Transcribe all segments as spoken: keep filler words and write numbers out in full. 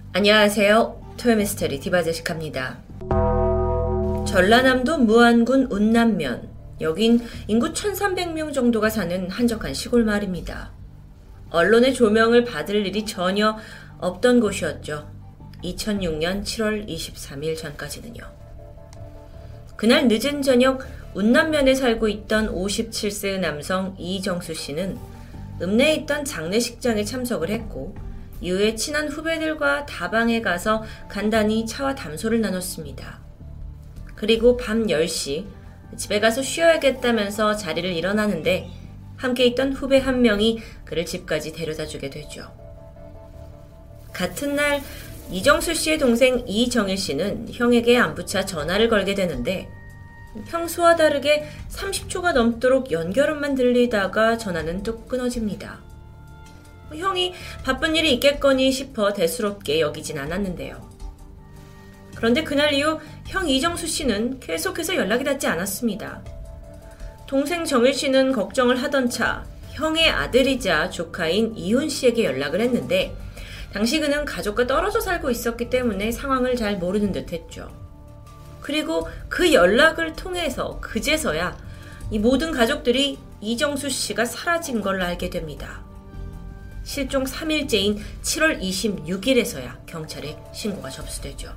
안녕하세요. 토요미스테리 디바제식합니다. 전라남도 무안군 운남면, 여긴 인구 천삼백 명 정도가 사는 한적한 시골 마을입니다. 언론의 조명을 받을 일이 전혀 없던 곳이었죠. 이천육 년 칠월 이십삼일 전까지는요. 그날 늦은 저녁 운남면에 살고 있던 오십칠 세의 남성 이정수 씨는 읍내에 있던 장례식장에 참석을 했고 이후에 친한 후배들과 다방에 가서 간단히 차와 담소를 나눴습니다. 그리고 밤 열 시 집에 가서 쉬어야겠다면서 자리를 일어나는데 함께 있던 후배 한 명이 그를 집까지 데려다 주게 되죠. 같은 날 이정수 씨의 동생 이정일 씨는 형에게 안부차 전화를 걸게 되는데 평소와 다르게 삼십 초가 넘도록 연결음만 들리다가 전화는 뚝 끊어집니다. 형이 바쁜 일이 있겠거니 싶어 대수롭게 여기진 않았는데요. 그런데 그날 이후 형 이정수 씨는 계속해서 연락이 닿지 않았습니다. 동생 정일 씨는 걱정을 하던 차 형의 아들이자 조카인 이훈 씨에게 연락을 했는데 당시 그는 가족과 떨어져 살고 있었기 때문에 상황을 잘 모르는 듯 했죠. 그리고 그 연락을 통해서 그제서야 이 모든 가족들이 이정수 씨가 사라진 걸 알게 됩니다. 실종 삼 일째인 칠월 이십육일에서야 경찰에 신고가 접수되죠.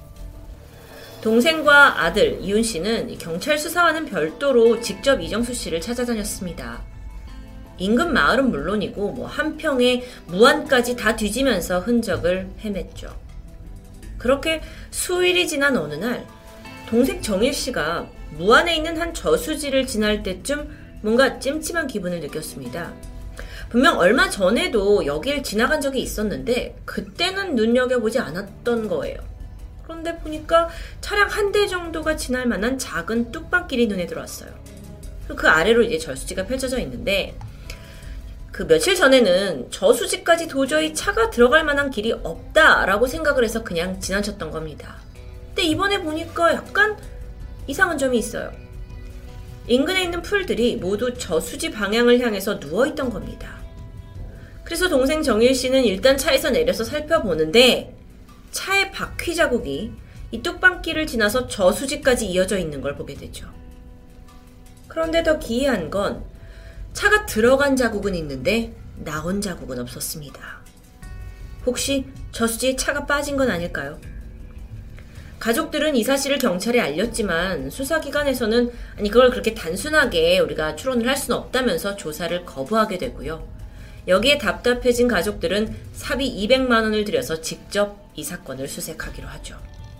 동생과 아들 이훈 씨는 경찰 수사와는 별도로 직접 이정수 씨를 찾아다녔습니다. 인근 마을은 물론이고 뭐 한평에 무안까지 다 뒤지면서 흔적을 헤맸죠. 그렇게 수일이 지난 어느 날 동생 정일 씨가 무안에 있는 한 저수지를 지날 때쯤 뭔가 찜찜한 기분을 느꼈습니다. 분명 얼마 전에도 여길 지나간 적이 있었는데 그때는 눈여겨보지 않았던 거예요. 그런데 보니까 차량 한 대 정도가 지날 만한 작은 뚝방길이 눈에 들어왔어요. 그 아래로 이제 저수지가 펼쳐져 있는데 그 며칠 전에는 저수지까지 도저히 차가 들어갈 만한 길이 없다라고 생각을 해서 그냥 지나쳤던 겁니다. 근데 이번에 보니까 약간 이상한 점이 있어요. 인근에 있는 풀들이 모두 저수지 방향을 향해서 누워있던 겁니다. 그래서 동생 정일 씨는 일단 차에서 내려서 살펴보는데 차의 바퀴 자국이 이 뚝방길을 지나서 저수지까지 이어져 있는 걸 보게 되죠. 그런데 더 기이한 건 차가 들어간 자국은 있는데 나온 자국은 없었습니다. 혹시 저수지에 차가 빠진 건 아닐까요? 가족들은 이 사실을 경찰에 알렸지만 수사기관에서는 아니 그걸 그렇게 단순하게 우리가 추론을 할 수는 없다면서 조사를 거부하게 되고요. 여기에 답답해진 가족들은 사비 이백만 원을 들여서 직접 이 사건을 수색하기로 하죠.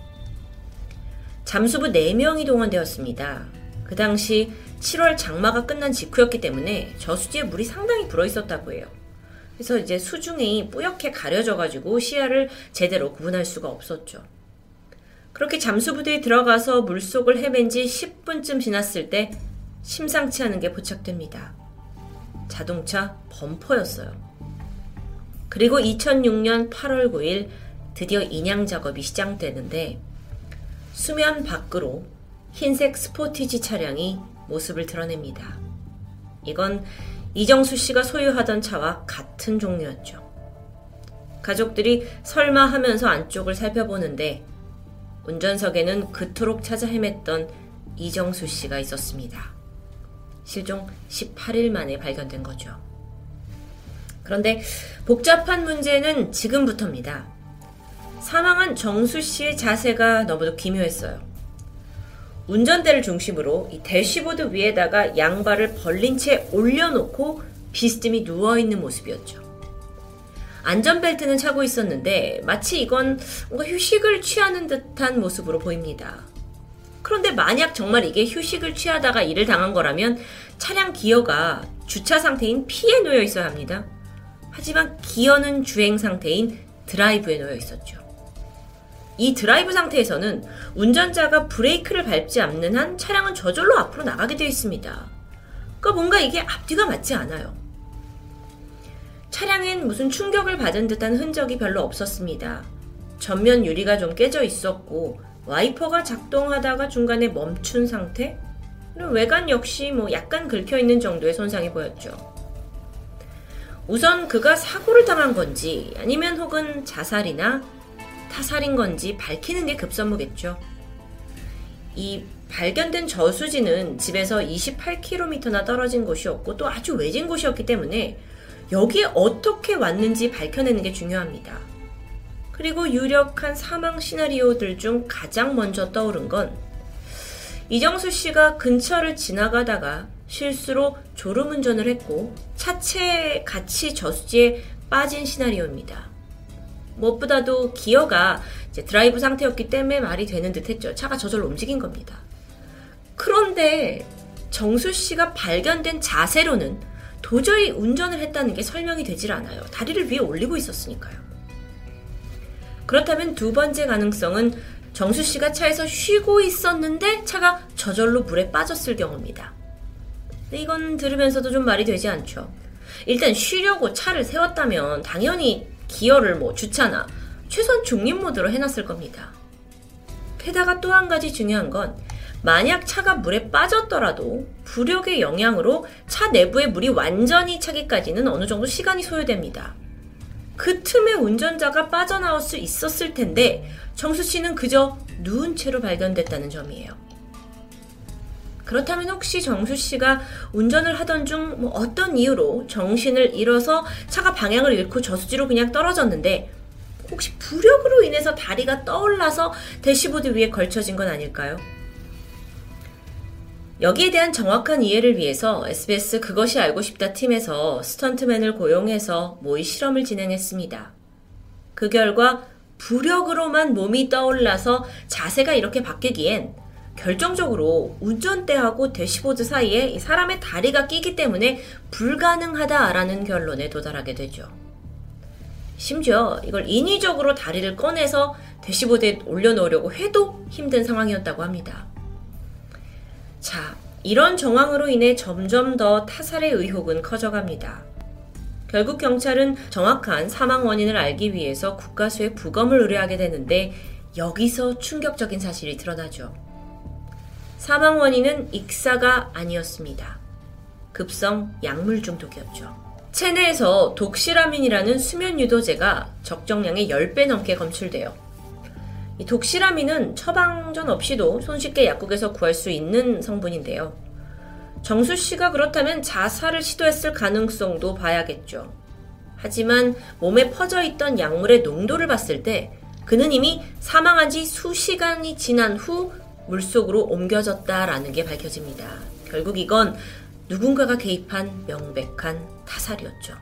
잠수부 네 명이 동원되었습니다. 그 당시 칠월 장마가 끝난 직후였기 때문에 저수지에 물이 상당히 불어있었다고 해요. 그래서 이제 수중이 뿌옇게 가려져가지고 시야를 제대로 구분할 수가 없었죠. 그렇게 잠수부대에 들어가서 물속을 헤맨 지 십 분쯤 지났을 때 심상치 않은 게 포착됩니다. 자동차 범퍼였어요. 그리고 이천육 년 팔월 구일 드디어 인양 작업이 시작되는데 수면 밖으로 흰색 스포티지 차량이 모습을 드러냅니다. 이건 이정수 씨가 소유하던 차와 같은 종류였죠. 가족들이 설마 하면서 안쪽을 살펴보는데 운전석에는 그토록 찾아 헤맸던 이정수 씨가 있었습니다. 실종 십팔 일 만에 발견된 거죠. 그런데 복잡한 문제는 지금부터입니다. 사망한 정수 씨의 자세가 너무도 기묘했어요. 운전대를 중심으로 이 대시보드 위에다가 양발을 벌린 채 올려놓고 비스듬히 누워있는 모습이었죠. 안전벨트는 차고 있었는데 마치 이건 뭔가 휴식을 취하는 듯한 모습으로 보입니다. 그런데 만약 정말 이게 휴식을 취하다가 일을 당한 거라면 차량 기어가 주차 상태인 P에 놓여 있어야 합니다. 하지만 기어는 주행 상태인 드라이브에 놓여 있었죠. 이 드라이브 상태에서는 운전자가 브레이크를 밟지 않는 한 차량은 저절로 앞으로 나가게 되어 있습니다. 그러니까 뭔가 이게 앞뒤가 맞지 않아요. 차량엔 무슨 충격을 받은 듯한 흔적이 별로 없었습니다. 전면 유리가 좀 깨져 있었고 와이퍼가 작동하다가 중간에 멈춘 상태? 외관 역시 뭐 약간 긁혀있는 정도의 손상이 보였죠. 우선 그가 사고를 당한 건지 아니면 혹은 자살이나 타살인 건지 밝히는 게 급선무겠죠. 이 발견된 저수지는 집에서 이십팔 킬로미터나 떨어진 곳이었고 또 아주 외진 곳이었기 때문에 여기에 어떻게 왔는지 밝혀내는 게 중요합니다. 그리고 유력한 사망 시나리오들 중 가장 먼저 떠오른 건 이정수 씨가 근처를 지나가다가 실수로 졸음운전을 했고 차체에 같이 저수지에 빠진 시나리오입니다. 무엇보다도 기어가 이제 드라이브 상태였기 때문에 말이 되는 듯 했죠. 차가 저절로 움직인 겁니다. 그런데 정수 씨가 발견된 자세로는 도저히 운전을 했다는 게 설명이 되질 않아요. 다리를 위에 올리고 있었으니까요. 그렇다면 두 번째 가능성은 정수 씨가 차에서 쉬고 있었는데 차가 저절로 물에 빠졌을 경우입니다. 근데 이건 들으면서도 좀 말이 되지 않죠. 일단 쉬려고 차를 세웠다면 당연히 기어를 뭐 주차나 최소한 중립 모드로 해놨을 겁니다. 게다가 또 한 가지 중요한 건 만약 차가 물에 빠졌더라도 부력의 영향으로 차 내부에 물이 완전히 차기까지는 어느 정도 시간이 소요됩니다. 그 틈에 운전자가 빠져나올 수 있었을 텐데 정수 씨는 그저 누운 채로 발견됐다는 점이에요. 그렇다면 혹시 정수 씨가 운전을 하던 중 뭐 어떤 이유로 정신을 잃어서 차가 방향을 잃고 저수지로 그냥 떨어졌는데 혹시 부력으로 인해서 다리가 떠올라서 대시보드 위에 걸쳐진 건 아닐까요? 여기에 대한 정확한 이해를 위해서 에스비에스 그것이 알고 싶다 팀에서 스턴트맨을 고용해서 모의 실험을 진행했습니다. 그 결과 부력으로만 몸이 떠올라서 자세가 이렇게 바뀌기엔 결정적으로 운전대하고 대시보드 사이에 사람의 다리가 끼기 때문에 불가능하다라는 결론에 도달하게 되죠. 심지어 이걸 인위적으로 다리를 꺼내서 대시보드에 올려놓으려고 해도 힘든 상황이었다고 합니다. 자, 이런 정황으로 인해 점점 더 타살의 의혹은 커져갑니다. 결국 경찰은 정확한 사망 원인을 알기 위해서 국가수에 부검을 의뢰하게 되는데 여기서 충격적인 사실이 드러나죠. 사망 원인은 익사가 아니었습니다. 급성 약물 중독이었죠. 체내에서 독시라민이라는 수면 유도제가 적정량의 십 배 넘게 검출돼요. 이 독시라민은 처방전 없이도 손쉽게 약국에서 구할 수 있는 성분인데요. 정수 씨가 그렇다면 자살을 시도했을 가능성도 봐야겠죠. 하지만 몸에 퍼져 있던 약물의 농도를 봤을 때 그는 이미 사망한 지 수시간이 지난 후 물속으로 옮겨졌다라는 게 밝혀집니다. 결국 이건 누군가가 개입한 명백한 타살이었죠.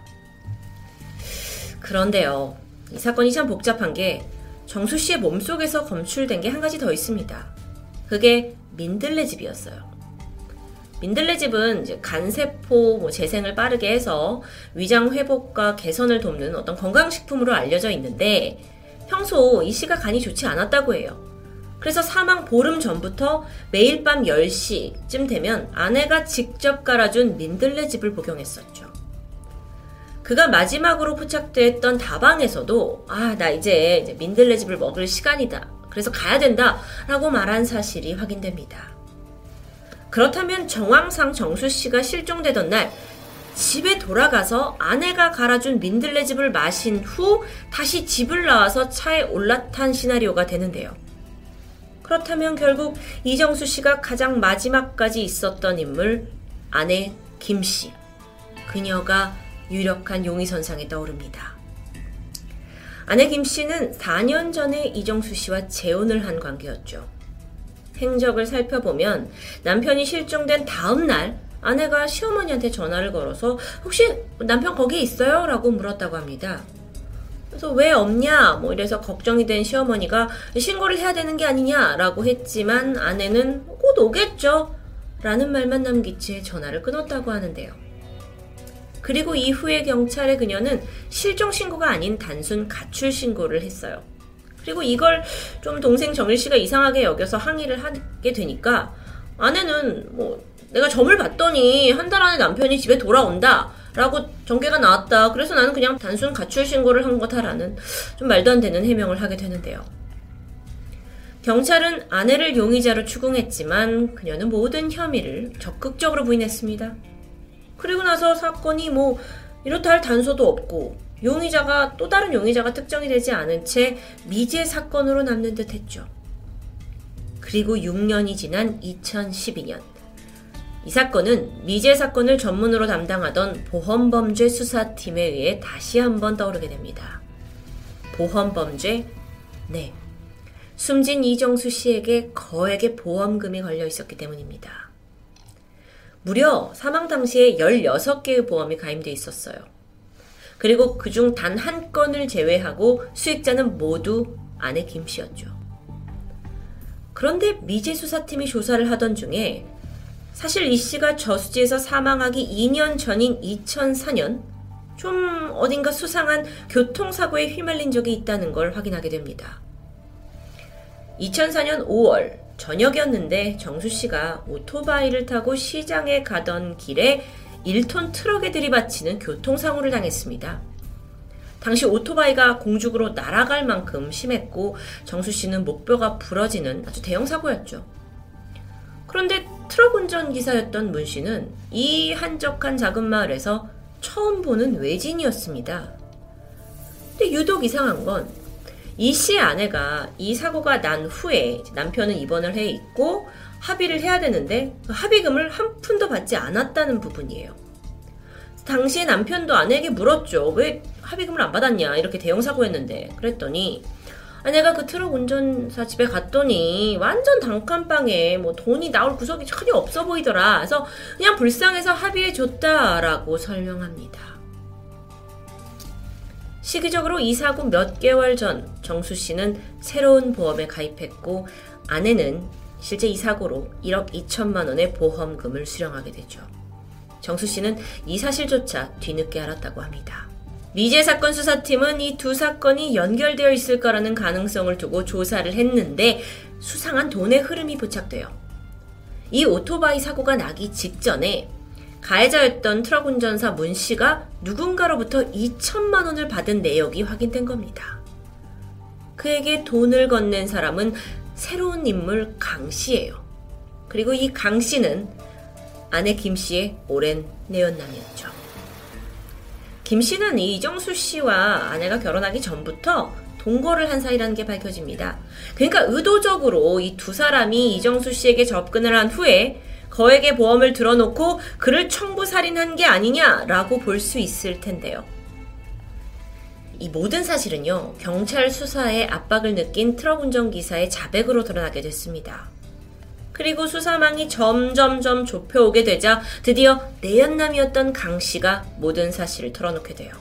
그런데요, 이 사건이 참 복잡한 게 정수 씨의 몸속에서 검출된 게 한 가지 더 있습니다. 그게 민들레즙이었어요. 민들레즙은 이제 간세포 뭐 재생을 빠르게 해서 위장 회복과 개선을 돕는 어떤 건강식품으로 알려져 있는데 평소 이 씨가 간이 좋지 않았다고 해요. 그래서 사망 보름 전부터 매일 밤 열 시쯤 되면 아내가 직접 갈아준 민들레즙을 복용했었죠. 그가 마지막으로 포착됐던 다방에서도 아, 나 이제, 이제 민들레즙을 먹을 시간이다. 그래서 가야 된다. 라고 말한 사실이 확인됩니다. 그렇다면 정황상 정수 씨가 실종되던 날 집에 돌아가서 아내가 갈아준 민들레즙을 마신 후 다시 집을 나와서 차에 올라탄 시나리오가 되는데요. 그렇다면 결국 이정수 씨가 가장 마지막까지 있었던 인물, 아내 김 씨. 그녀가 유력한 용의선상에 떠오릅니다. 아내 김 씨는 사 년 전에 이정수 씨와 재혼을 한 관계였죠. 행적을 살펴보면 남편이 실종된 다음 날 아내가 시어머니한테 전화를 걸어서 혹시 남편 거기에 있어요? 라고 물었다고 합니다. 그래서 왜 없냐? 뭐 이래서 걱정이 된 시어머니가 신고를 해야 되는 게 아니냐? 라고 했지만 아내는 곧 오겠죠? 라는 말만 남긴 채 전화를 끊었다고 하는데요. 그리고 이후에 경찰에 그녀는 실종 신고가 아닌 단순 가출 신고를 했어요. 그리고 이걸 좀 동생 정일 씨가 이상하게 여겨서 항의를 하게 되니까 아내는 뭐 내가 점을 봤더니 한 달 안에 남편이 집에 돌아온다 라고 전개가 나왔다. 그래서 나는 그냥 단순 가출 신고를 한 거다라는 좀 말도 안 되는 해명을 하게 되는데요. 경찰은 아내를 용의자로 추궁했지만 그녀는 모든 혐의를 적극적으로 부인했습니다. 그리고 나서 사건이 뭐 이렇다 할 단서도 없고 용의자가 또 다른 용의자가 특정이 되지 않은 채 미제 사건으로 남는 듯 했죠. 그리고 육 년이 지난 이천십이 년. 이 사건은 미제 사건을 전문으로 담당하던 보험범죄 수사팀에 의해 다시 한번 떠오르게 됩니다. 보험범죄? 네. 숨진 이정수 씨에게 거액의 보험금이 걸려 있었기 때문입니다. 무려 사망 당시에 열여섯 개의 보험이 가입돼 있었어요. 그리고 그중 단 한 건을 제외하고 수익자는 모두 아내 김 씨였죠. 그런데 미제 수사팀이 조사를 하던 중에 사실 이 씨가 저수지에서 사망하기 이 년 전인 이천사 년 좀 어딘가 수상한 교통사고에 휘말린 적이 있다는 걸 확인하게 됩니다. 이천사 년 오월 저녁이었는데 정수 씨가 오토바이를 타고 시장에 가던 길에 일 톤 트럭에 들이받치는 교통사고를 당했습니다. 당시 오토바이가 공중으로 날아갈 만큼 심했고 정수 씨는 목뼈가 부러지는 아주 대형 사고였죠. 그런데 트럭 운전기사였던 문 씨는 이 한적한 작은 마을에서 처음 보는 외진이었습니다. 근데 유독 이상한 건 이 씨의 아내가 이 사고가 난 후에 남편은 입원을 해 있고 합의를 해야 되는데 합의금을 한 푼도 받지 않았다는 부분이에요. 당시에 남편도 아내에게 물었죠. 왜 합의금을 안 받았냐, 이렇게 대형 사고였는데. 그랬더니 아내가 그 트럭 운전사 집에 갔더니 완전 단칸방에 뭐 돈이 나올 구석이 전혀 없어 보이더라. 그래서 그냥 불쌍해서 합의해줬다라고 설명합니다. 시기적으로 이 사고 몇 개월 전 정수 씨는 새로운 보험에 가입했고 아내는 실제 이 사고로 일억 이천만 원의 보험금을 수령하게 되죠. 정수 씨는 이 사실조차 뒤늦게 알았다고 합니다. 미제 사건 수사팀은 이 두 사건이 연결되어 있을 거라는 가능성을 두고 조사를 했는데 수상한 돈의 흐름이 포착돼요. 이 오토바이 사고가 나기 직전에 가해자였던 트럭 운전사 문 씨가 누군가로부터 이천만 원을 받은 내역이 확인된 겁니다. 그에게 돈을 건넨 사람은 새로운 인물 강 씨예요. 그리고 이 강 씨는 아내 김 씨의 오랜 내연남이었죠. 김 씨는 이정수 씨와 아내가 결혼하기 전부터 동거를 한 사이라는 게 밝혀집니다. 그러니까 의도적으로 이 두 사람이 이정수 씨에게 접근을 한 후에 거액의 보험을 들어놓고 그를 청부살인한 게 아니냐라고 볼 수 있을 텐데요. 이 모든 사실은요, 경찰 수사에 압박을 느낀 트럭 운전기사의 자백으로 드러나게 됐습니다. 그리고 수사망이 점점점 좁혀오게 되자 드디어 내연남이었던 강 씨가 모든 사실을 털어놓게 돼요.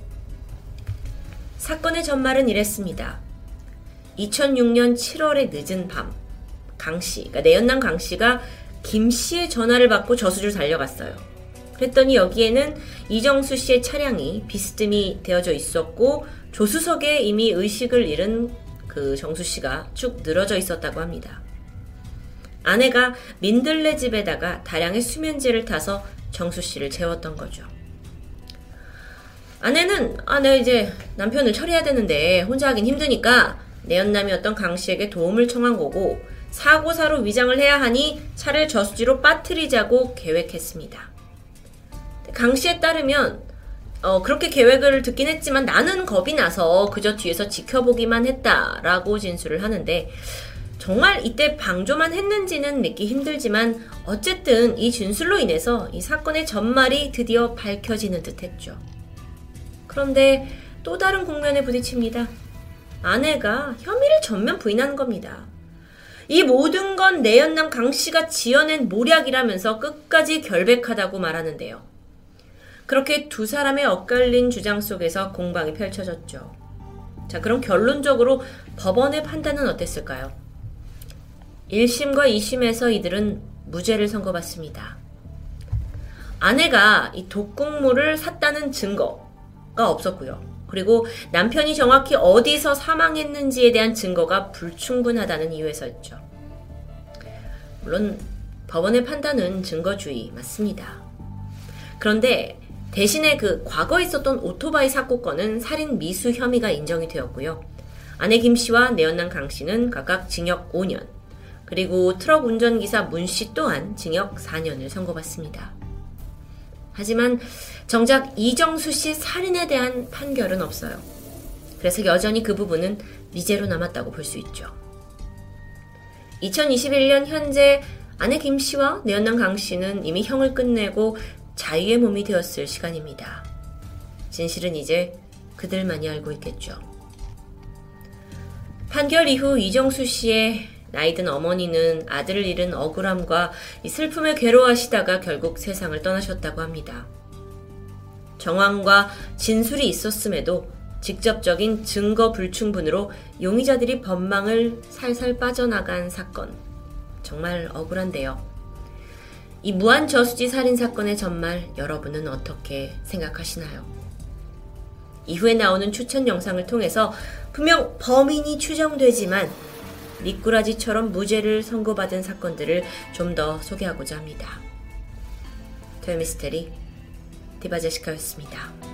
사건의 전말은 이랬습니다. 이천육 년 칠월의 늦은 밤, 강 씨, 그러니까 내연남 강 씨가 김 씨의 전화를 받고 저수지로 달려갔어요. 그랬더니 여기에는 이정수 씨의 차량이 비스듬히 되어져 있었고 조수석에 이미 의식을 잃은 그 정수 씨가 쭉 늘어져 있었다고 합니다. 아내가 민들레 집에다가 다량의 수면제를 타서 정수 씨를 재웠던 거죠. 아내는 아, 내가 이제 남편을 처리해야 되는데 혼자 하긴 힘드니까 내연남이었던 강 씨에게 도움을 청한 거고 사고사로 위장을 해야 하니 차를 저수지로 빠뜨리자고 계획했습니다. 강 씨에 따르면 어, 그렇게 계획을 듣긴 했지만 나는 겁이 나서 그저 뒤에서 지켜보기만 했다라고 진술을 하는데 정말 이때 방조만 했는지는 믿기 힘들지만 어쨌든 이 진술로 인해서 이 사건의 전말이 드디어 밝혀지는 듯했죠. 그런데 또 다른 국면에 부딪힙니다. 아내가 혐의를 전면 부인하는 겁니다. 이 모든 건 내연남 강 씨가 지어낸 모략이라면서 끝까지 결백하다고 말하는데요. 그렇게 두 사람의 엇갈린 주장 속에서 공방이 펼쳐졌죠. 자, 그럼 결론적으로 법원의 판단은 어땠을까요? 일 심과 이 심에서 이들은 무죄를 선고받습니다. 아내가 이 독극물을 샀다는 증거가 없었고요. 그리고 남편이 정확히 어디서 사망했는지에 대한 증거가 불충분하다는 이유에서였죠. 물론 법원의 판단은 증거주의 맞습니다. 그런데 대신에 그 과거에 있었던 오토바이 사고건은 살인 미수 혐의가 인정이 되었고요. 아내 김 씨와 내연남 강 씨는 각각 징역 오 년, 그리고 트럭 운전기사 문 씨 또한 징역 사 년을 선고받습니다. 하지만 정작 이정수 씨 살인에 대한 판결은 없어요. 그래서 여전히 그 부분은 미제로 남았다고 볼 수 있죠. 이천이십일 년 현재 아내 김 씨와 내연남 강 씨는 이미 형을 끝내고 자유의 몸이 되었을 시간입니다. 진실은 이제 그들만이 알고 있겠죠. 판결 이후 이정수 씨의 나이든 어머니는 아들을 잃은 억울함과 이 슬픔에 괴로워하시다가 결국 세상을 떠나셨다고 합니다. 정황과 진술이 있었음에도 직접적인 증거 불충분으로 용의자들이 법망을 살살 빠져나간 사건. 정말 억울한데요. 이 무한 저수지 살인 사건의 전말 여러분은 어떻게 생각하시나요? 이후에 나오는 추천 영상을 통해서 분명 범인이 추정되지만 미꾸라지처럼 무죄를 선고받은 사건들을 좀 더 소개하고자 합니다. 토요미스테리 디바제시카였습니다.